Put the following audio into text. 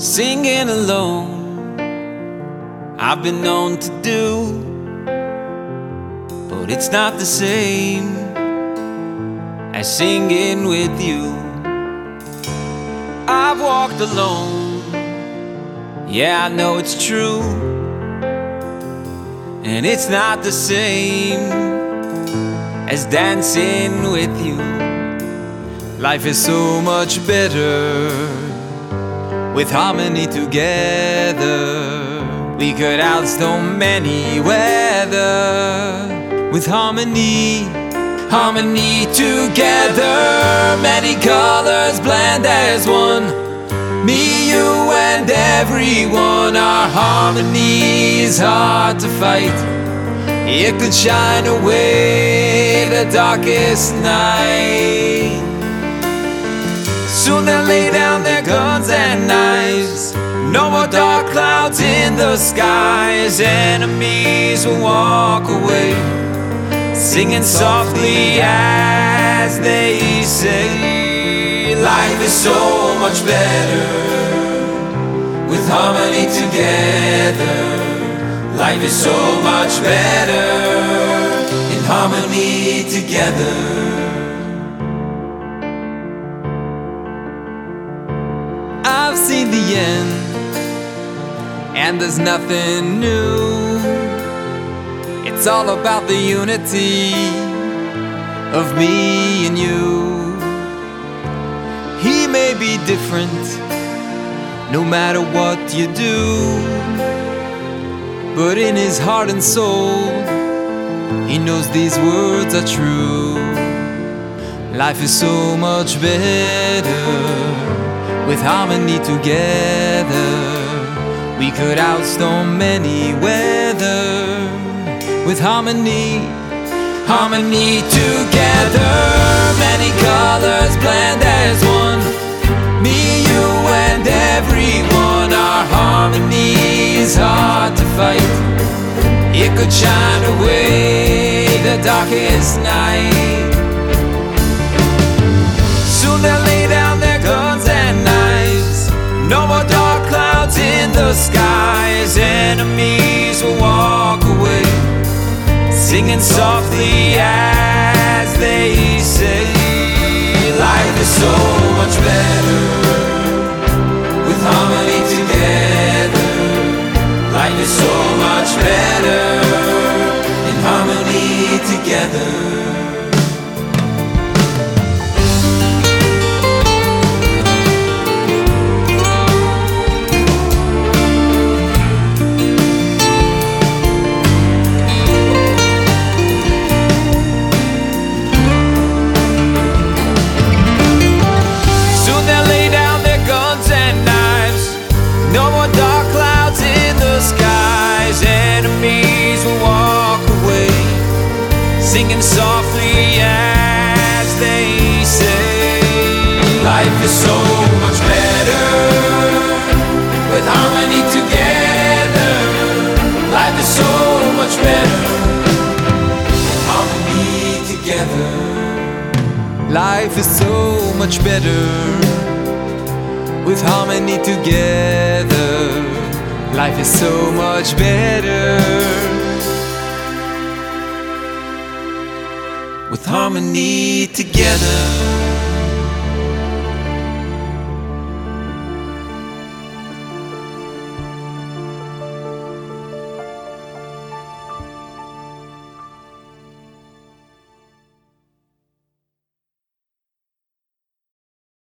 Singing alone, I've been known to do, but it's not the same as singing with you. I've walked alone, yeah, I know it's true, and it's not the same as dancing with you. Life is so much better with harmony together. We could outstorm any weather with harmony, harmony together. Many colors blend as one, me, you, and everyone. Our harmony is hard to fight. It could shine away the darkest night. Soon they'll lay down their guns and knives. No more dark clouds in the skies. Enemies will walk away, singing softly as they say. Life is so much better with harmony together. Life is so much better in harmony together. I've seen the end, and there's nothing new. It's all about the unity of me and you. He may be different no matter what you do, but in his heart and soul, he knows these words are true. Life is so much better with harmony together. We could outstorm any weather with harmony, harmony together. Many colors blend as one, me, you, and everyone. Our harmony is hard to fight. It could shine away the darkest night. Soon they'll lay down their guns and knives. No more dark clouds in the skies. Enemies will walk away, singing softly as they say. Life is so much better with harmony together. Life is so much better in harmony together. Enemies will walk away, singing softly as they say. Life is so much better with harmony together. Life is so much better with harmony together. Life is so much better with harmony together. Life is so much better with harmony together.